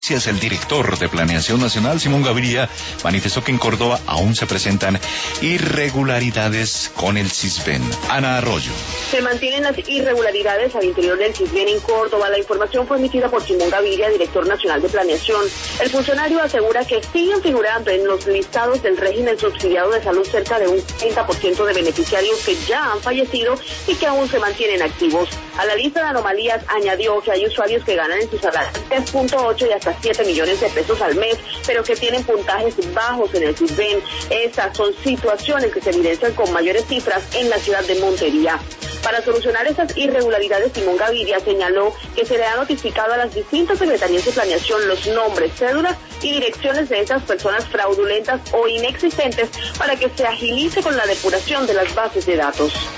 El director de Planeación Nacional, Simón Gaviria, manifestó que en Córdoba aún se presentan irregularidades con el Sisbén. Ana Arroyo. Se mantienen las irregularidades al interior del Sisbén en Córdoba. La información fue emitida por Simón Gaviria, director nacional de Planeación. El funcionario asegura que siguen figurando en los listados del régimen subsidiado de salud cerca de un 30% de beneficiarios que ya han fallecido y que aún se mantienen activos. A la lista de anomalías añadió que hay usuarios que ganan en su salario 3.8 y hasta 7 millones de pesos al mes, pero que tienen puntajes bajos en el Sisbén. Estas son situaciones que se evidencian con mayores cifras en la ciudad de Montería. Para solucionar estas irregularidades, Simón Gaviria señaló que se le ha notificado a las distintas secretarías de planeación los nombres, cédulas y direcciones de esas personas fraudulentas o inexistentes para que se agilice con la depuración de las bases de datos.